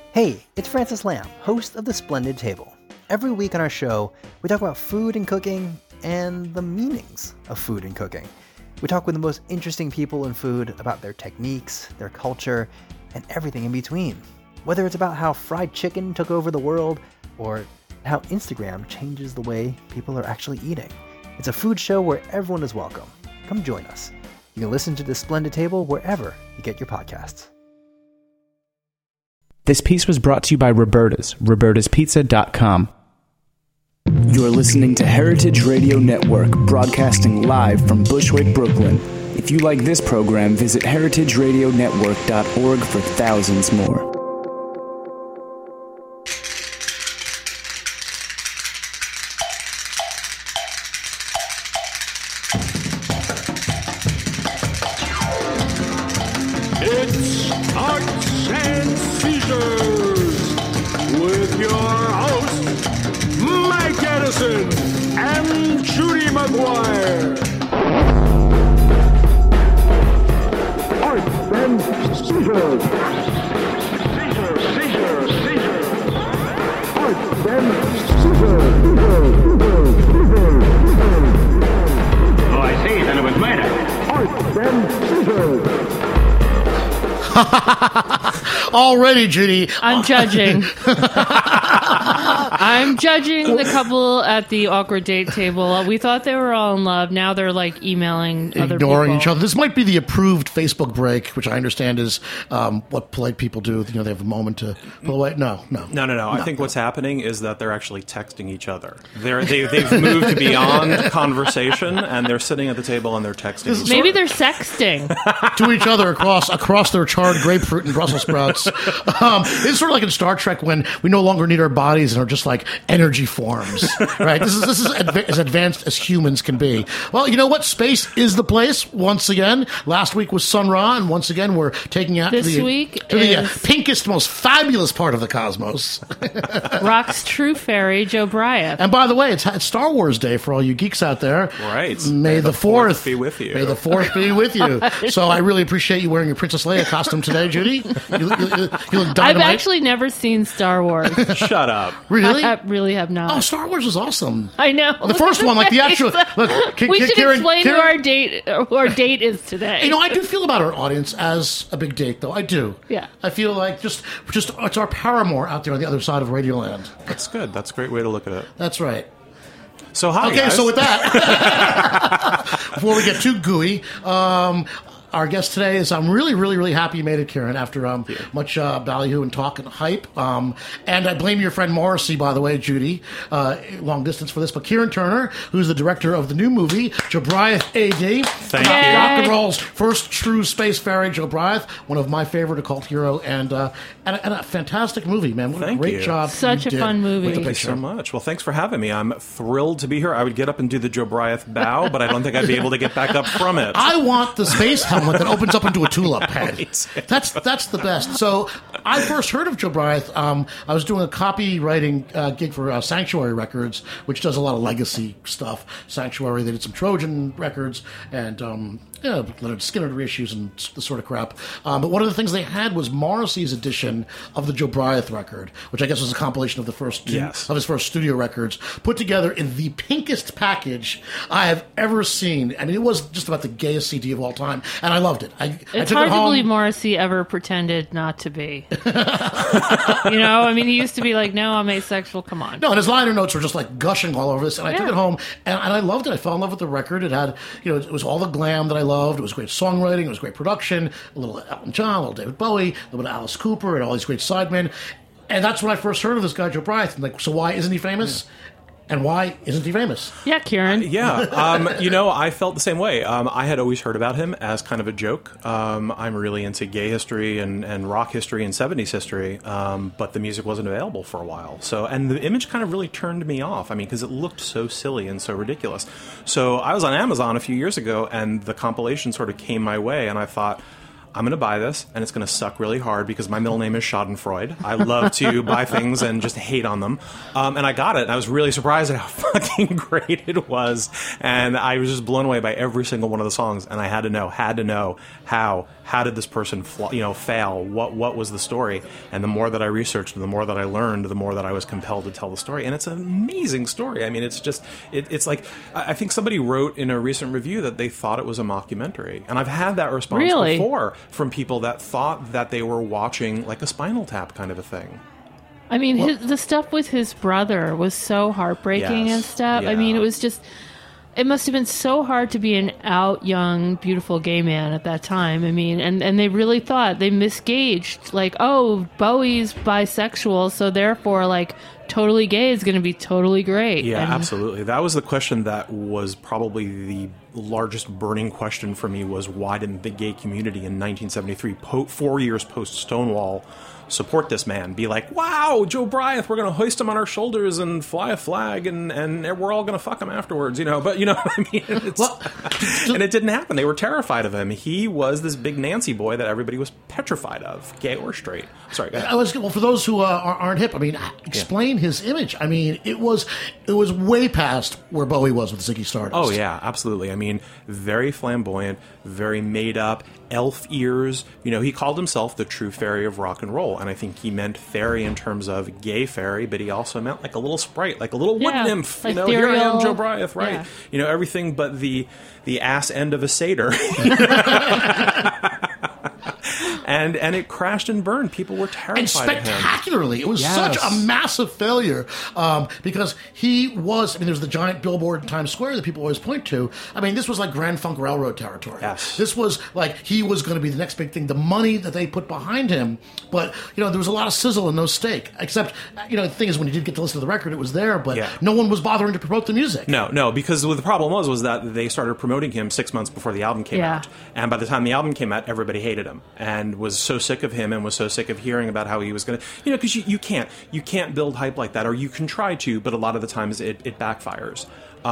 Hey, it's Francis Lamb, host of The Splendid Table. Every week on our show, we talk about food and cooking and the meanings of food and cooking. We talk with the most interesting people in food about their techniques, their culture, and everything in between. Whether it's about how fried chicken took over the world or how Instagram changes the way people are actually eating. It's a food show where everyone is welcome. Come join us. You can listen to The Splendid Table wherever you get your podcasts. This piece was brought to you by Roberta's, robertaspizza.com. You're listening to Heritage Radio Network, broadcasting live from Bushwick, Brooklyn. If you like this program, visit heritageradionetwork.org for thousands more. It's Arts and Seizures with your hosts, Mike Edison and Judy McGuire. Arts and Seizures. Seizure. Arts and Seizures. Oh, I see. Then it was murder. Arts and Seizures. Already, Judy. I'm judging. I'm judging the couple at the awkward date table. We thought they were all in love. Now they're like emailing other people. Ignoring each other. This might be the approved Facebook break, which I understand is what polite people do. You know, they have a moment to pull away. No. I think what's happening is that they're actually texting each other. They've moved beyond conversation, and they're sitting at the table and they're texting each other. Maybe they're sexting. To each other across their charred grapefruit and Brussels sprouts. It's sort of like in Star Trek when we no longer need our bodies and are just like energy forms, right? This is as advanced as humans can be. Well, you know what? Space is the place once again. Last week was Sun Ra, and once again we're taking out to the pinkest, most fabulous part of the cosmos. Rock's true fairy, Joe Bryant. And by the way, it's Star Wars Day for all you geeks out there. Right. May the 4th be with you. May the 4th be with you. So I really appreciate you wearing your Princess Leia costume today, Judy. You look dynamite. I've actually never seen Star Wars. Shut up. Really? I really have not. Oh, Star Wars is awesome. I know. The first one, like the actual. Look, we should explain who our date is today. You know, I do feel about our audience as a big date, though. I do. Yeah. I feel like just it's our Paramore out there on the other side of Radioland. That's good. That's a great way to look at it. That's right. So hi, okay, guys. So with that, before we get too gooey, our guest today is, I'm really, really, really happy you made it, Kieran, after much ballyhoo and talk and hype. And I blame your friend Morrissey, by the way, Judy, long distance for this. But Kieran Turner, who's the director of the new movie, Jobriath AD. Thank you. Rock and roll's first true spacefaring, Jobriath, one of my favorite occult hero, and a fantastic movie, man. What a great job. Such a fun movie. Thank you so much. Well, thanks for having me. I'm thrilled to be here. I would get up and do the Jobriath bow, but I don't think I'd be able to get back up from it. I want the space helmet that opens up into a tulip head. Right. That's the best. So I first heard of Jobriath. I was doing a copywriting gig for Sanctuary Records, which does a lot of legacy stuff. Sanctuary, they did some Trojan records and Leonard Skinner reissues and the sort of crap. But one of the things they had was Morrissey's edition of the Jobriath record, which I guess was a compilation of the first of his first studio records, put together in the pinkest package I have ever seen. I mean, it was just about the gayest CD of all time, and I loved it. It's hard to believe Morrissey ever pretended not to be. I mean, he used to be like, no, I'm asexual, come on. No, and his liner notes were just like gushing all over this, and I took it home, and I loved it. I fell in love with the record. It had, it was all the glam that I loved. It was great songwriting. It was great production. A little Elton John, a little David Bowie, a little bit of Alice Cooper, and all these great sidemen. And that's when I first heard of this guy, Jobriath. I'm like, so why isn't he famous? And why isn't he famous? Yeah, Kieran. I felt the same way. I had always heard about him as kind of a joke. I'm really into gay history and rock history and 70s history, but the music wasn't available for a while. So, and the image kind of really turned me off. I mean, because it looked so silly and so ridiculous. So I was on Amazon a few years ago, and the compilation sort of came my way, and I thought, I'm going to buy this, and it's going to suck really hard because my middle name is Schadenfreude. I love to buy things and just hate on them. And I got it, and I was really surprised at how fucking great it was. And I was just blown away by every single one of the songs, and I had to know how how did this person fail? What was the story? And the more that I researched, and the more that I learned, the more that I was compelled to tell the story. And it's an amazing story. I mean, it's just it's like, I think somebody wrote in a recent review that they thought it was a mockumentary, and I've had that response before from people that thought that they were watching like a Spinal Tap kind of a thing. I mean, the stuff with his brother was so heartbreaking and stuff. Yeah. I mean, it must have been so hard to be an out, young, beautiful gay man at that time. I mean, and they really thought, they misgauged, like, oh, Bowie's bisexual, so therefore, like, totally gay is going to be totally great. Yeah, absolutely. That was the question that was probably the largest burning question for me, was why didn't the gay community in 1973, 4 years post Stonewall, support this man, be like, wow, Joe Bryant, we're going to hoist him on our shoulders and fly a flag, and we're all going to fuck him afterwards, But you know what I mean? And it didn't happen. They were terrified of him. He was this big Nancy boy that everybody was petrified of, gay or straight. Sorry, go ahead. Well, for those who aren't hip, I mean, explain his image. I mean, it was way past where Bowie was with Ziggy Stardust. Oh, yeah, absolutely. I mean, very flamboyant, very made up, elf ears. He called himself the true fairy of rock and roll. And I think he meant fairy in terms of gay fairy, but he also meant like a little sprite, like a little wood nymph. Like here I am, Joe Bryant, right? Yeah. Everything but the ass end of a satyr. And it crashed and burned. People were terrified and spectacularly. of him. It was such a massive failure because he was. I mean, there's the giant billboard in Times Square that people always point to. I mean, this was like Grand Funk Railroad territory. Yes. This was like he was going to be the next big thing. The money that they put behind him, but there was a lot of sizzle and no steak. Except the thing is, when you did get to listen to the record, it was there, but no one was bothering to promote the music. No, because what the problem was that they started promoting him 6 months before the album came out, and by the time the album came out, everybody hated him and was so sick of him and was so sick of hearing about how he was going to, because you can't build hype like that, or you can try to, but a lot of the times it backfires.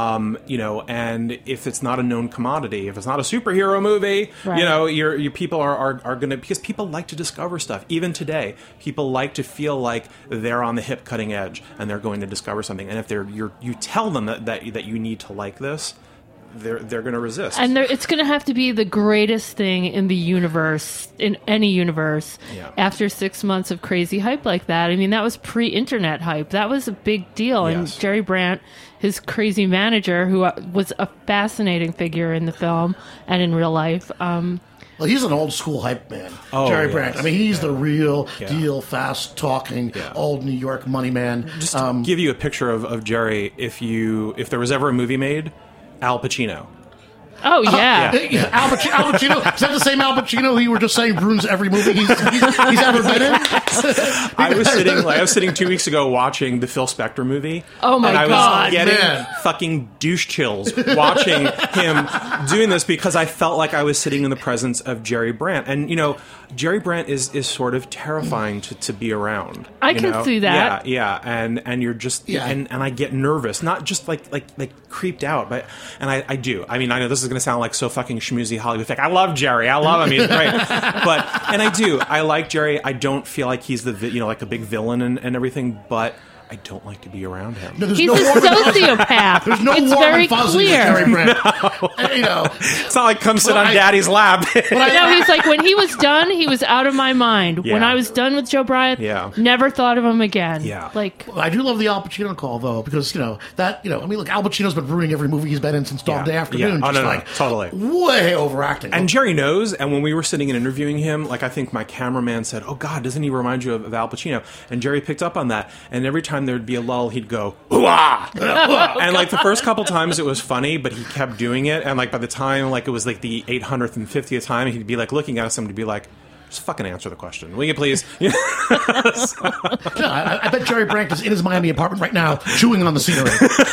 And if it's not a known commodity, if it's not a superhero movie, your people are going to, because people like to discover stuff. Even today, people like to feel like they're on the hip cutting edge and they're going to discover something. And if you tell them that you need to like this, they're going to resist. And it's going to have to be the greatest thing in the universe, in any universe, after 6 months of crazy hype like that. I mean, that was pre-internet hype. That was a big deal. Yes. And Jerry Brandt, his crazy manager, who was a fascinating figure in the film and in real life. Well, he's an old school hype man, Jerry Brandt. I mean, he's the real deal, fast talking, old New York money man. Just to give you a picture of Jerry, if there was ever a movie made, Al Pacino. Oh, yeah. Al Pacino. Is that the same Al Pacino who you were just saying ruins every movie he's ever been in? I was sitting 2 weeks ago watching the Phil Spector movie. Oh, my God. And I was getting fucking douche chills watching him doing this, because I felt like I was sitting in the presence of Jerry Brandt. And, Jerry Brandt is sort of terrifying to be around. I can see that. Yeah. And you're just, and I get nervous, not just like creeped out, but, and I do. I mean, I know this is going to sound like so fucking schmoozy Hollywood fake. I love Jerry. I love him. He's great. And I do. I like Jerry. I don't feel like he's like a big villain and everything, but I don't like to be around him. He's a sociopath. There's no it's warm very and fuzzy clear. with Jerry Brandt. It's not like come sit on Daddy's lap. No, he's like, when he was done, he was out of my mind. Yeah. When I was done with Joe Bryant, never thought of him again. Yeah. Well, I do love the Al Pacino call, though, because, I mean, look, Al Pacino's been ruining every movie he's been in since Dog Day Afternoon. Yeah. Oh, no, totally. Way overacting. And Jerry knows, and when we were sitting and interviewing him, I think my cameraman said, oh, God, doesn't he remind you of Al Pacino? And Jerry picked up on that, and every time there'd be a lull, he'd go, "Ooh-ah!" And the first couple times it was funny, but he kept doing it, and by the time it was the 850th time, he'd be looking at us and he'd be like, just fucking answer the question, will you please? I bet Jerry Brandt is in his Miami apartment right now, chewing on the scenery.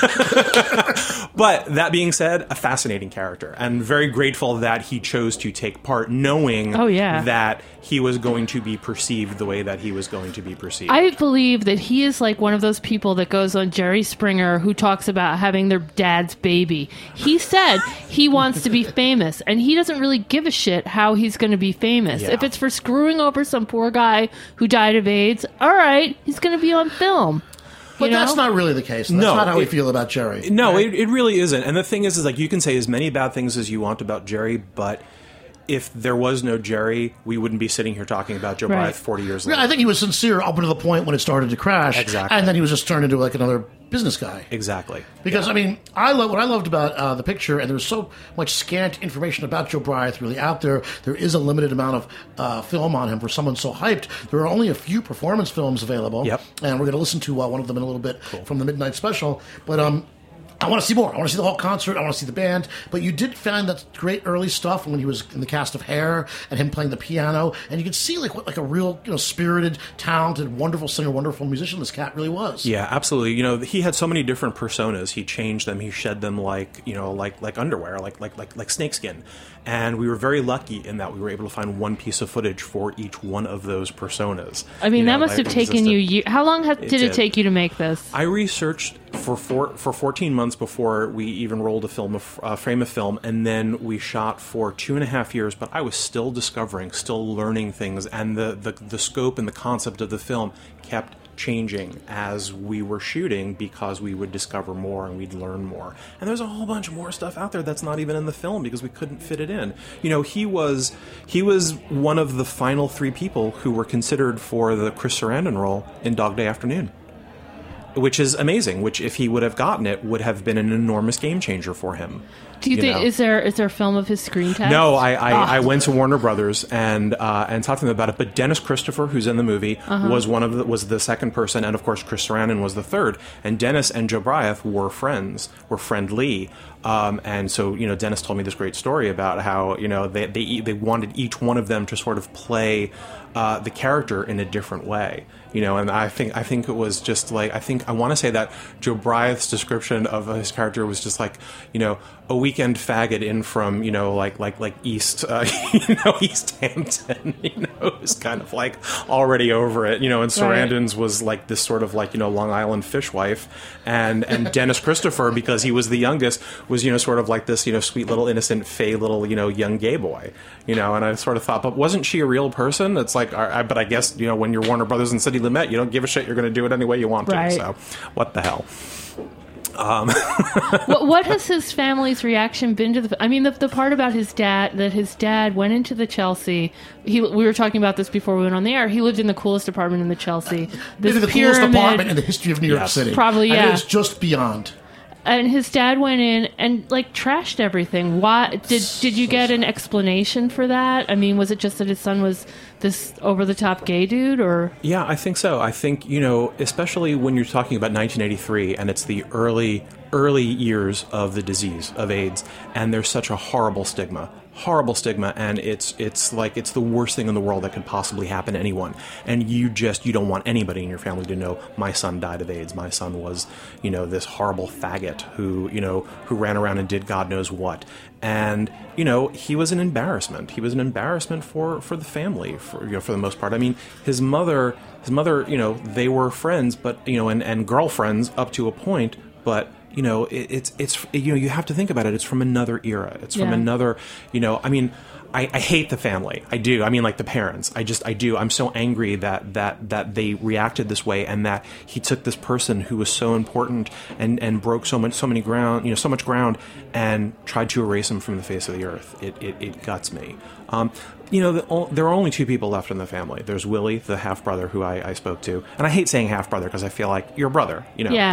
But that being said, a fascinating character, and very grateful that he chose to take part, knowing that he was going to be perceived the way that he was going to be perceived. I believe that he is like one of those people that goes on Jerry Springer who talks about having their dad's baby. He said he wants to be famous, and he doesn't really give a shit how he's going to be famous. Yeah. If it's for screwing over some poor guy who died of AIDS, all right, he's going to be on film. But that's not really the case. That's not how we feel about Jerry. No, right? it really isn't. And the thing is you can say as many bad things as you want about Jerry, but if there was no Jerry, we wouldn't be sitting here talking about Joe Right. Bryth 40 years later. Yeah, I think he was sincere up until the point when it started to crash. Exactly. And then he was just turned into like another business guy. Exactly. Because, I mean, what I loved about the picture, and there's so much scant information about Joe Bryth really out there. There is a limited amount of film on him for someone so hyped. There are only a few performance films available. Yep. And we're going to listen to one of them in a little bit from the Midnight Special. But I want to see more. I want to see the whole concert. I want to see the band. But you did find that great early stuff when he was in the cast of Hair and him playing the piano, and you could see like a real spirited, talented, wonderful singer, wonderful musician this cat really was. Yeah, absolutely. He had so many different personas. He changed them. He shed them like underwear, like snakeskin. And we were very lucky in that we were able to find one piece of footage for each one of those personas. I mean, that must have taken you. How long did it take you to make this? I researched for 14 months before we even rolled a frame of film, and then we shot for 2.5 years. But I was still discovering, still learning things, and the scope and the concept of the film kept changing as we were shooting because we would discover more and we'd learn more. And there's a whole bunch more stuff out there that's not even in the film because we couldn't fit it in. He was one of the final 3 people who were considered for the Chris Sarandon role in Dog Day Afternoon, which is amazing, which if he would have gotten it would have been an enormous game changer for him. Do you think is there a film of his screen test? No, I went to Warner Brothers and talked to them about it. But Dennis Christopher, who's in the movie, was the second person, and of course Chris Sarandon was the third. And Dennis and Joe Bryth were friendly. And so Dennis told me this great story about how they wanted each one of them to sort of play the character in a different way. And I think it was just like I want to say that Joe Bryth's description of his character was just like a weekend faggot in from like East East Hampton. It was kind of like already over it. And Sarandon's was like this sort of like Long Island fishwife, and Dennis Christopher, because he was the youngest, was sort of like this sweet little innocent fey little young gay boy. And I sort of thought, but wasn't she a real person? It's like, but I guess when you're Warner Brothers and Sidney Lumet, you don't give a shit. You're going to do it any way you want to. So what the hell? What has his family's reaction been to the? I mean, the part about his dad went into the Chelsea. We were talking about this before we went on the air. He lived in the coolest apartment in the Chelsea. Maybe the coolest apartment in the history of New York City. Probably, yeah. And it was just beyond. And his dad went in and trashed everything. Why did you get an explanation for that? I mean, was it just that his son was this over-the-top gay dude, or? Yeah, I think so. I think especially when you're talking about 1983, and it's the early years of the disease of AIDS, and there's such a horrible stigma, and it's the worst thing in the world that could possibly happen to anyone. And you don't want anybody in your family to know my son died of AIDS. My son was, this horrible faggot who ran around and did God knows what. And, he was an embarrassment. He was an embarrassment for the family, for the most part. I mean, his mother, they were friends, but, and girlfriends up to a point, but it's you have to think about it. It's from another era. It's from another, I mean, I hate the family. I do. I mean, like the parents. I do. I'm so angry that they reacted this way, and that he took this person who was so important and broke so much ground, and tried to erase him from the face of the earth. It guts me. There are only 2 people left in the family. There's Willie, the half brother, who I spoke to, and I hate saying half brother because I feel like you're a brother.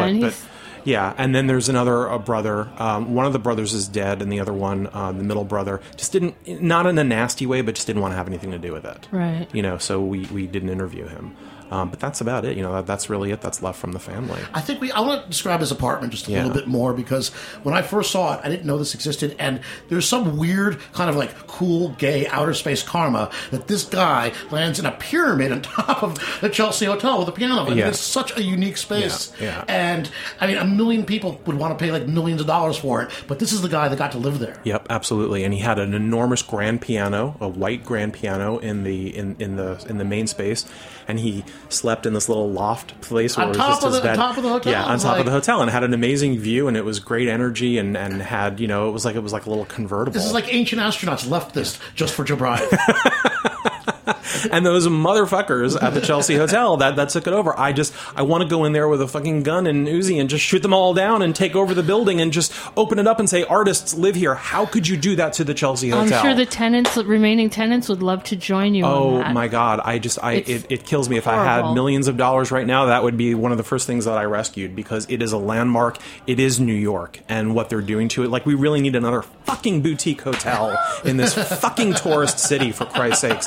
Yeah, and then there's another brother. One of the brothers is dead, and the other one, the middle brother, just not in a nasty way, but just didn't want to have anything to do with it. Right. So we didn't interview him. But that's about it. That's really it that's left from the family. I want to describe his apartment just a little bit more, because when I first saw it, I didn't know this existed, and there's some weird kind of like cool gay outer space karma that this guy lands in a pyramid on top of the Chelsea Hotel with a piano. I mean, it's such a unique space. Yeah. And I mean, a million people would want to pay like millions of dollars for it, but this is the guy that got to live there. Yep, absolutely. And he had an enormous grand piano, a white grand piano in the main space, and he slept in this little loft place where it was just his bed. On top of the hotel. Yeah, on top of the hotel, and had an amazing view, and it was great energy, and had it was like a little convertible. This is like ancient astronauts left this just for Joe Bryth. And those motherfuckers at the Chelsea Hotel that took it over. I want to go in there with a fucking gun and Uzi and just shoot them all down and take over the building and just open it up and say, artists live here. How could you do that to the Chelsea Hotel? I'm sure the remaining tenants would love to join you on that. Oh my God. It kills me. If I horrible. had millions of dollars right now, that would be one of the first things that I rescued, because it is a landmark. It is New York, and what they're doing to it. Like, we really need another fucking boutique hotel in this fucking tourist city, for Christ's sakes.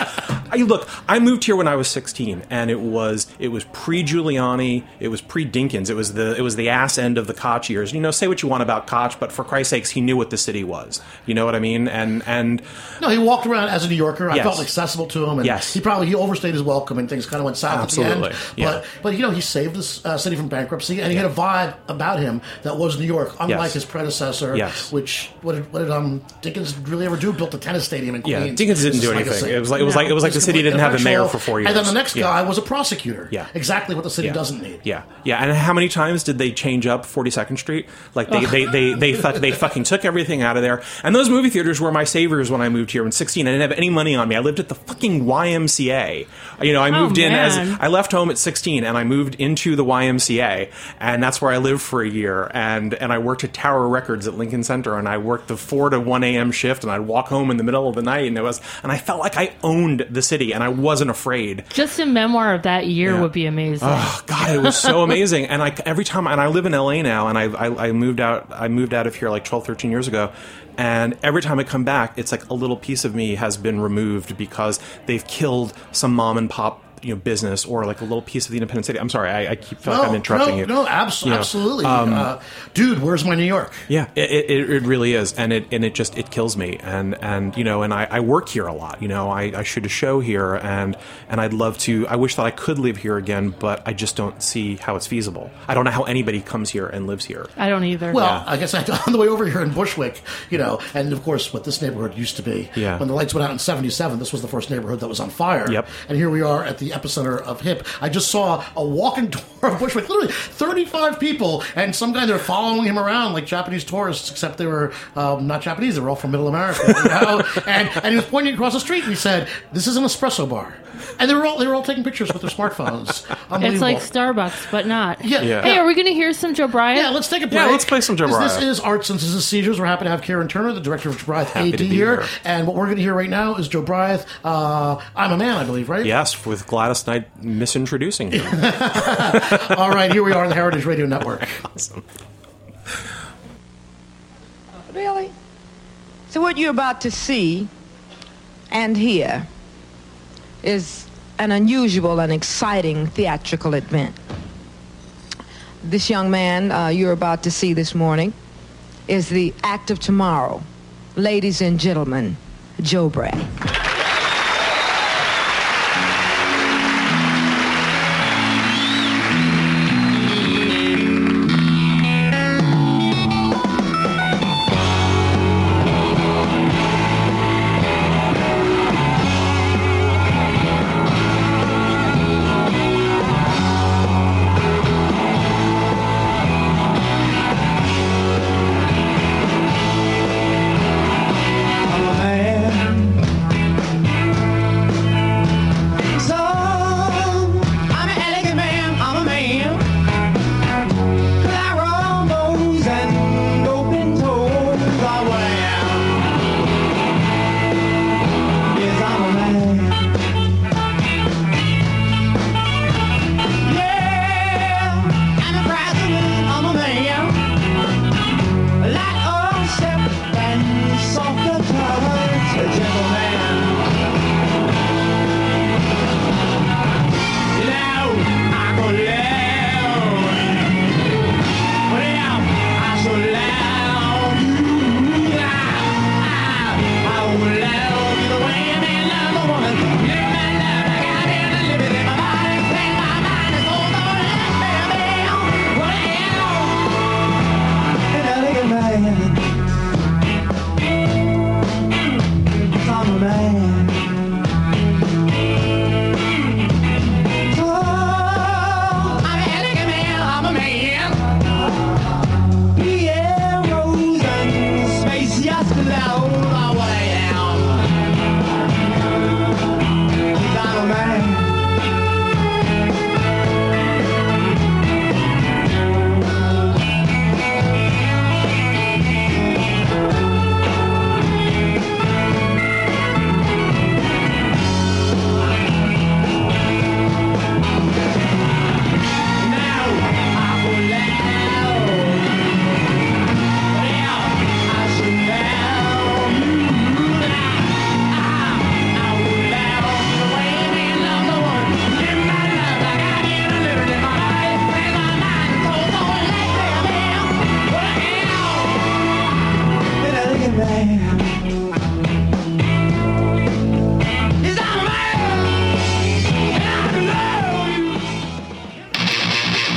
I moved here when I was 16, and it was pre-Giuliani, it was pre-Dinkins, it was the ass end of the Koch years. You know, say what you want about Koch, but for Christ's sakes, he knew what the city was. You know what I mean? And no, he walked around as a New Yorker. I Yes. felt accessible to him, and Yes. he overstayed his welcome, and things kind of went south Absolutely. at the end. Yeah. But you know, he saved this city from bankruptcy, and he had a vibe about him that was New York, unlike Yes. his predecessor. Yes. Which what did Dinkins really ever do? Built a tennis stadium in Yeah, Queens. Dinkins didn't do It's anything. a- It was like the city didn't have a mayor for 4 years. And then the next Yeah. guy was a prosecutor. Yeah. Exactly what the city Yeah. doesn't need. Yeah, yeah. And how many times did they change up 42nd Street? Like they fucking took everything out of there. And those movie theaters were my saviors when I moved here in 16. I didn't have any money on me. I lived at the fucking YMCA. You know, I moved in man. I left home at 16 and I moved into the YMCA, and that's where I lived for a year. And I worked at Tower Records at Lincoln Center, and I worked the 4 to 1 a.m. shift, and I'd walk home in the middle of the night, and I felt like I owned the city, and I wasn't afraid. Just a memoir of that year Yeah. would be amazing. Oh God, it was so amazing. And every time, and I live in LA now, and I moved out of here like 12, 13 years ago. And every time I come back, it's like a little piece of me has been removed because they've killed some mom and pop, you know, business, or like a little piece of the independent city. I'm sorry, I keep feel like I'm interrupting you. No, absolutely. Dude, where's my New York? Yeah, it really is, and it kills me, and you know, and I work here a lot. You know, I shoot a show here, and I'd love to. I wish that I could live here again, but I just don't see how it's feasible. I don't know how anybody comes here and lives here. I don't either. Well, I guess on the way over here in Bushwick, you know, and of course what this neighborhood used to be. Yeah. When the lights went out in '77, this was the first neighborhood that was on fire. Yep. And here we are at the epicenter of hip. I just saw a walking tour of Bushwick, literally 35 people, and some guy there following him around like Japanese tourists, except they were not Japanese; they were all from Middle America. You know? and he was pointing across the street, and he said, "This is an espresso bar." And they were all taking pictures with their smartphones. it's like Starbucks, but not. Yeah. Hey, are we going to hear some Joe Bryant? Yeah, let's take a break. Yeah, let's play some Joe This Bryant. is Art Senses and Seizures. We're happy to have Karen Turner, the director of Joe Bryant Happy AD to be here. here. And what we're going to hear right now is Joe Bryant, I'm a Man, I believe, right? Yes, with Gladys Knight misintroducing him. All right, here we are on the Heritage Radio Network. Awesome. Really? So what you're about to see and hear is an unusual and exciting theatrical event. This young man you're about to see this morning is the act of tomorrow. Ladies and gentlemen, Joe Bryant. I'm a man.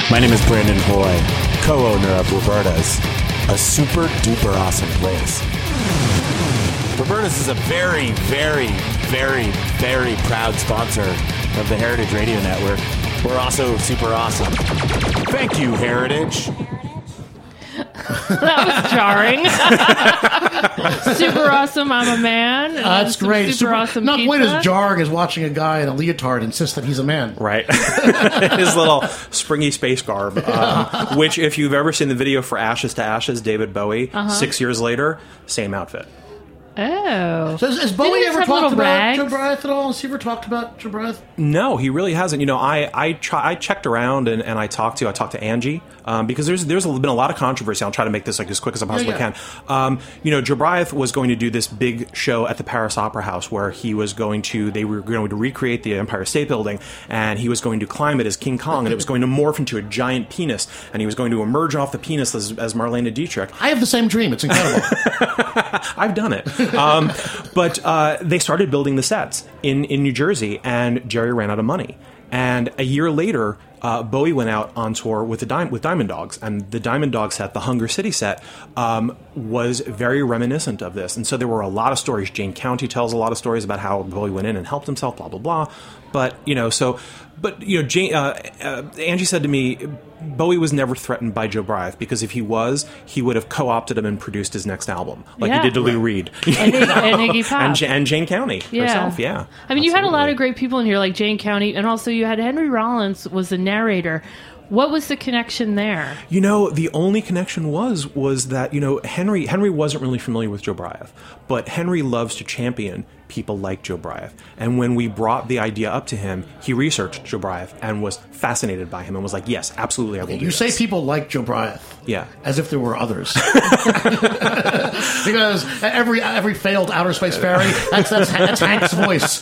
My name is Brandon Hoy, co-owner of Roberta's, a super duper awesome place. Roberta's is a very, very, very, very proud sponsor of the Heritage Radio Network. We're also super awesome. Thank you, Heritage. That was jarring. Super awesome, I'm a man. That's great. Super awesome Not pizza. quite as jarring as watching a guy in a leotard insist that he's a man. Right. His little springy space garb, which if you've ever seen the video for Ashes to Ashes, David Bowie, 6 years later, same outfit. Oh. So has Bowie Didn't he ever have talked little about rags? Joe Bryant at all? Has he ever talked about Joe Bryant? No, he really hasn't. You know, I checked around and I talked to Angie because there's been a lot of controversy. I'll try to make this like as quick as I possibly can. You know, Joe Bryant was going to do this big show at the Paris Opera House where they were going to recreate the Empire State Building, and he was going to climb it as King Kong, and it was going to morph into a giant penis, and he was going to emerge off the penis as Marlene Dietrich. I have the same dream. It's incredible. I've done it. But they started building the sets in New Jersey, and Jerry ran out of money. And a year later, Bowie went out on tour with Diamond Dogs, and the Diamond Dog set, the Hunger City set, was very reminiscent of this. And so there were a lot of stories. Jane County tells a lot of stories about how Bowie went in and helped himself, blah, blah, blah. But, you know, Angie said to me, Bowie was never threatened by Joe Bryant, because if he was, he would have co-opted him and produced his next album, like he did to Lou Reed. And Iggy Pop. and Jane County herself, yeah. I mean, you had a lot of great people in here, like Jane County, and also you had Henry Rollins was the narrator. What was the connection there? You know, the only connection was that, you know, Henry wasn't really familiar with Joe Bryant, but Henry loves to champion people like Joe Bryant. And when we brought the idea up to him, he researched Joe Bryant and was fascinated by him and was like, yes, absolutely, I will do You this. say people like Joe Bryant. Yeah. As if there were others. Because every failed outer space ferry, that's Hank's voice.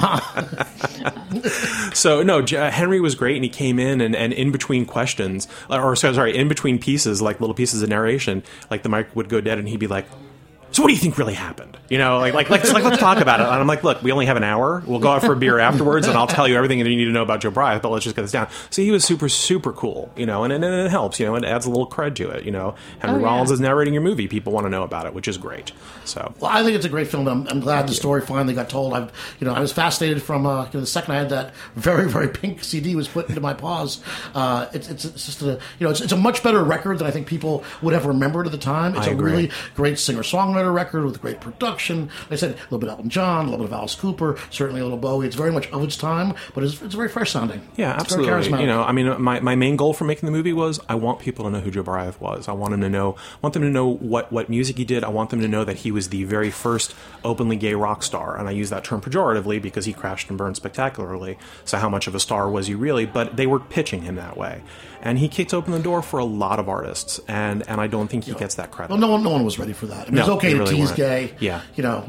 So, no, Henry was great, and he came in, and in between questions, in between pieces, like little pieces of narration, like the mic would go dead, and he'd be like, so what do you think really happened? You know, let's talk about it. And I'm like, look, we only have an hour. We'll go out for a beer afterwards, and I'll tell you everything that you need to know about Joe Bryant, but let's just get this down. So he was super, super cool, you know, and it helps, you know, it adds a little cred to it, you know. Henry Rollins is narrating your movie. People want to know about it, which is great. So, well, I think it's a great film. I'm glad the story finally got told. I was fascinated from the second I had that very, very pink CD was put into my paws. It's just it's a much better record than I think people would have remembered at the time. It's a really great singer-songwriter record with great production. Like I said, a little bit of Elton John, a little bit of Alice Cooper, certainly a little Bowie. It's very much of its time, but it's very fresh sounding. Yeah, it's absolutely. very charismatic. You know, I mean, my main goal for making the movie was I want people to know who Joe Bryant was. I want them to know what music he did. I want them to know that he was the very first openly gay rock star, and I use that term pejoratively because he crashed and burned spectacularly. So how much of a star was he really? But they were pitching him that way, and he kicked open the door for a lot of artists, and I don't think he gets that credit. Well, no one was ready for that. I mean, it's okay to tease gay. Yeah,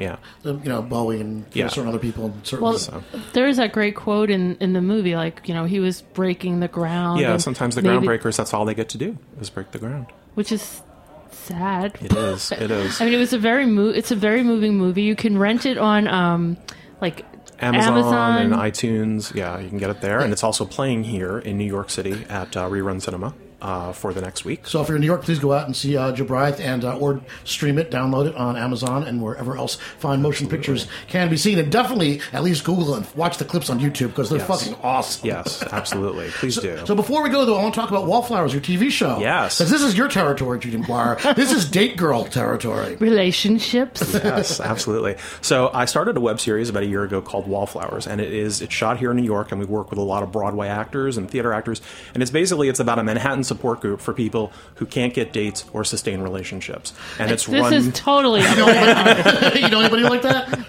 Bowie and certain other people. There is that great quote in the movie, like, you know, he was breaking the ground. Yeah, sometimes the groundbreakers, that's all they get to do is break the ground, which is sad. It is. It is. I mean, it's a very moving movie. You can rent it on like Amazon and iTunes. Yeah, you can get it there, and it's also playing here in New York City at Rerun Cinema for the next week. So if you're in New York, please go out and see Joe Bryant, and or stream it, download it on Amazon and wherever else fine motion pictures can be seen. And definitely at least Google and watch the clips on YouTube because they're fucking awesome. Yes, absolutely. Please do. So before we go, though, I want to talk about Wallflowers, your TV show. Yes. Because this is your territory, Judy McGuire. This is Date Girl territory. Relationships. Yes, absolutely. So I started a web series about a year ago called Wallflowers, and it's shot here in New York, and we work with a lot of Broadway actors and theater actors, and it's about a Manhattan support group for people who can't get dates or sustain relationships. And this is totally you know anybody like that?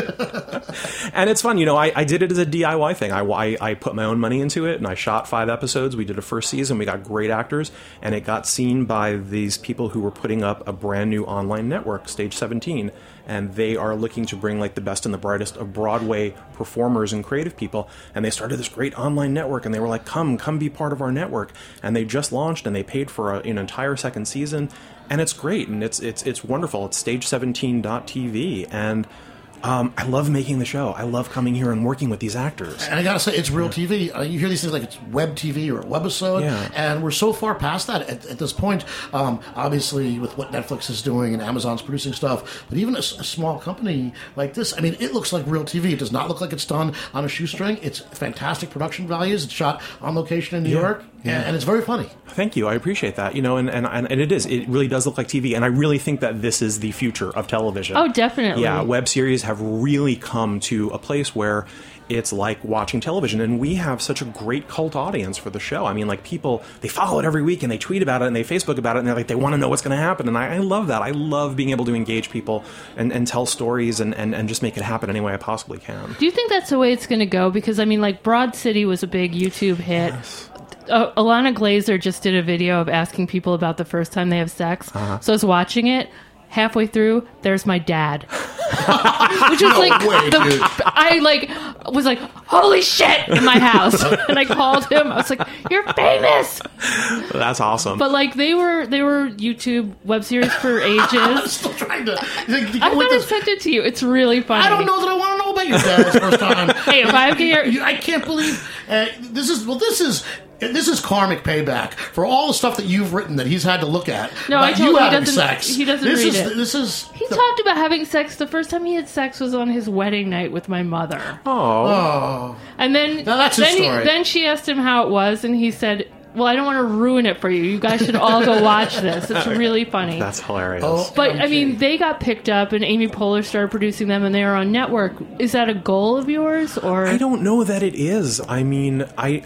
And it's fun, you know. I did it as a DIY thing. I put my own money into it, and I shot 5 episodes. We did a first season. We got great actors, and it got seen by these people who were putting up a brand new online network, Stage 17, and they are looking to bring like the best and the brightest of Broadway performers and creative people. And they started this great online network, and they were like, come be part of our network. And they just launched, and they paid for an entire second season, and it's great, and it's wonderful. It's stage17.tv, and I love making the show. I love coming here and working with these actors. And I gotta say, it's real TV. You hear these things like it's web TV or a webisode, and we're so far past that at this point. Obviously, with what Netflix is doing and Amazon's producing stuff, but even a small company like this, I mean, it looks like real TV. It does not look like it's done on a shoestring. It's fantastic production values. It's shot on location in New York, and it's very funny. Thank you. I appreciate that. And it is. It really does look like TV, and I really think that this is the future of television. Oh, definitely. Yeah, web series have really come to a place where it's like watching television, and we have such a great cult audience for the show. I mean, like, people, they follow it every week, and they tweet about it, and they Facebook about it, and they're like, they want to know what's going to happen, and I love that. I love being able to engage people and tell stories and just make it happen any way I possibly can. Do you think that's the way it's going to go? Because, I mean, like, Broad City was a big YouTube hit. Yes. Alana Glazer just did a video of asking people about the first time they have sex. So I was watching it. Halfway through, there's my dad. Which was I was like, holy shit, in my house. And I called him. I was like, you're famous. That's awesome. But like they were YouTube web series for ages. I'm still trying to. I'm gonna send it to you. It's really funny. I don't know that I want to know about your dad's first time. Hey, if I get I can't believe this is karmic payback for all the stuff that you've written that he's had to look at. No, about you having sex. He doesn't read it. He talked about having sex. The first time he had sex was on his wedding night with my mother. Oh. And then that's his story. Then she asked him how it was, and he said, well, I don't want to ruin it for you. You guys should all go watch this. It's really funny. That's hilarious. But, I mean, they got picked up, and Amy Poehler started producing them, and they are on network. Is that a goal of yours? Or I don't know that it is. I mean,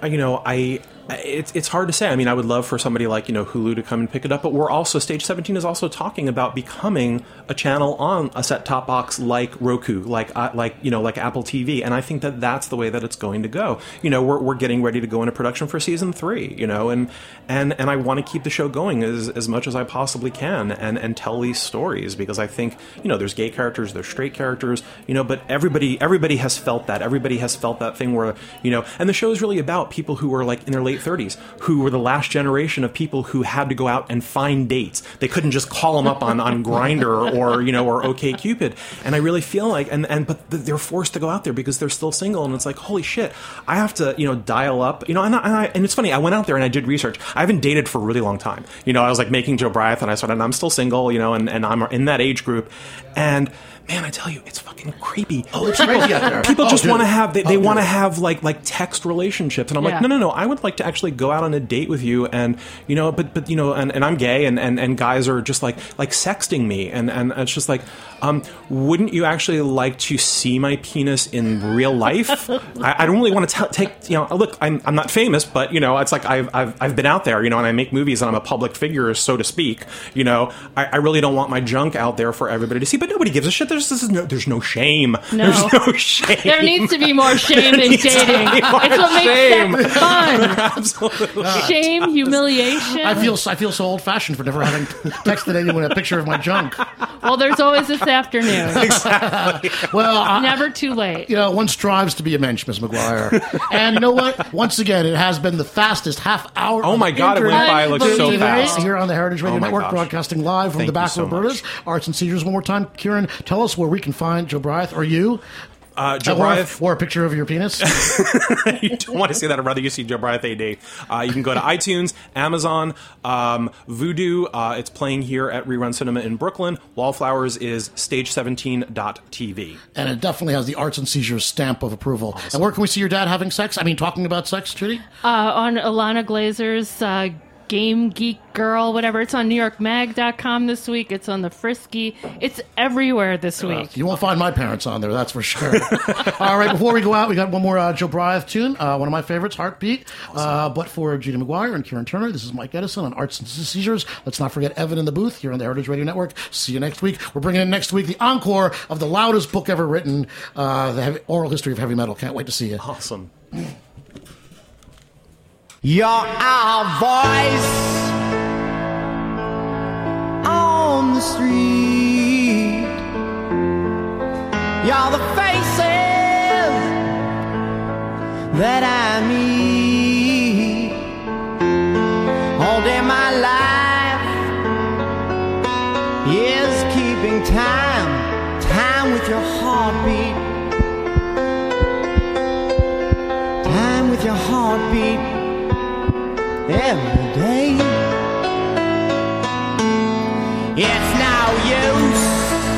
it's hard to say. I mean, I would love for somebody like, Hulu to come and pick it up, but we're also, Stage 17 is also talking about becoming a channel on a set-top box like Roku, like Apple TV, and I think that that's the way that it's going to go. We're getting ready to go into production for season 3, and I want to keep the show going as much as I possibly can and tell these stories, because I think, there's gay characters, there's straight characters, but everybody has felt that. Everybody has felt that thing where, and the show is really about people who are like in their late 30s, who were the last generation of people who had to go out and find dates. They couldn't just call them up on Grindr or OkCupid. And I really feel like, but they're forced to go out there because they're still single. And it's like, holy shit, I have to, dial up, and it's funny. I went out there and I did research. I haven't dated for a really long time. I was like making Joe Bryant, and I started, and I'm still single, and I'm in that age group. And man, I tell you, it's fucking creepy. Oh, it's crazy out there. People just want to have, they want to have like text relationships. And I'm like, no, I would like to actually go out on a date with you. And, but and I'm gay, and guys are just like sexting me. And it's just like, wouldn't you actually like to see my penis in real life? I don't really want to take, look, I'm not famous, but, it's like I've been out there, and I make movies and I'm a public figure, so to speak. I really don't want my junk out there for everybody to see, but nobody gives a shit. There's no shame. No. There's no shame. There needs to be more shame in dating. It's what makes sex fun. Absolutely. Shame, humiliation. I feel so old-fashioned for never having texted anyone a picture of my junk. Well, there's always this afternoon. Exactly. Well, never too late. One strives to be a mensch, Miss McGuire. And you know what? Once again, it has been the fastest half hour. Oh my God, it went by like so fast. Here on the Heritage Radio Network, broadcasting live from the back of Roberta's Arts and Seizures. One more time, Kieran, tell us where we can find Joe Bryant or you. Joe Bryant. Or a picture of your penis. You don't want to see that. I'd rather you see Joe Bryant AD. You can go to iTunes, Amazon, Vudu. It's playing here at Rerun Cinema in Brooklyn. Wallflowers is stage17.tv. And it definitely has the Arts and Seizures stamp of approval. Awesome. And where can we see your dad having sex? I mean, talking about sex, Judy? On Alana Glazer's Game Geek Girl, whatever. It's on NewYorkMag.com this week. It's on the Frisky. It's everywhere this week. You won't find my parents on there, that's for sure. All right, before we go out, we got one more Joe Bryant tune. One of my favorites, Heartbeat. Awesome. But for Judy McGuire and Kieran Turner, this is Mike Edison on Arts and Seizures. Let's not forget Evan in the booth here on the Heritage Radio Network. See you next week. We're bringing in next week the encore of the loudest book ever written, the oral history of heavy metal. Can't wait to see you. Awesome. You're our voice on the street. You're the faces that I meet. All day my life is keeping time with your heartbeat. every day. It's no use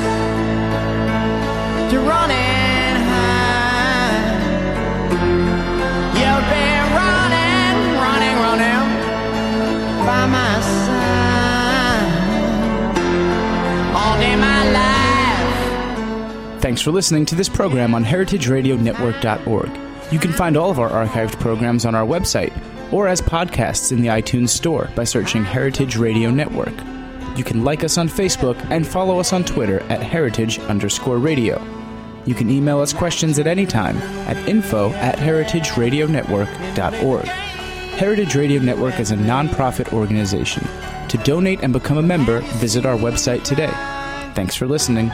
to run and hide. You've been running by my side all day my life. Thanks for listening to this program on heritageradionetwork.org. You can find all of our archived programs on our website or as podcasts in the iTunes Store by searching Heritage Radio Network. You can like us on Facebook and follow us on Twitter at heritage_radio. You can email us questions at any time at info@heritageradionetwork.org. Heritage Radio Network is a non-profit organization. To donate and become a member, visit our website today. Thanks for listening.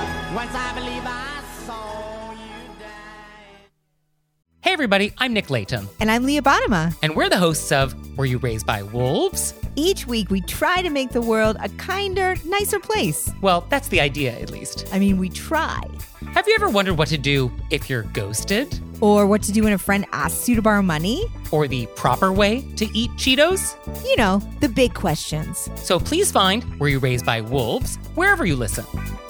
Hey everybody, I'm Nick Layton. And I'm Leah Bottima. And we're the hosts of Were You Raised by Wolves? Each week we try to make the world a kinder, nicer place. Well, that's the idea, at least. I mean, we try. Have you ever wondered what to do if you're ghosted? Or what to do when a friend asks you to borrow money? Or the proper way to eat Cheetos? You know, the big questions. So please find Were You Raised by Wolves wherever you listen.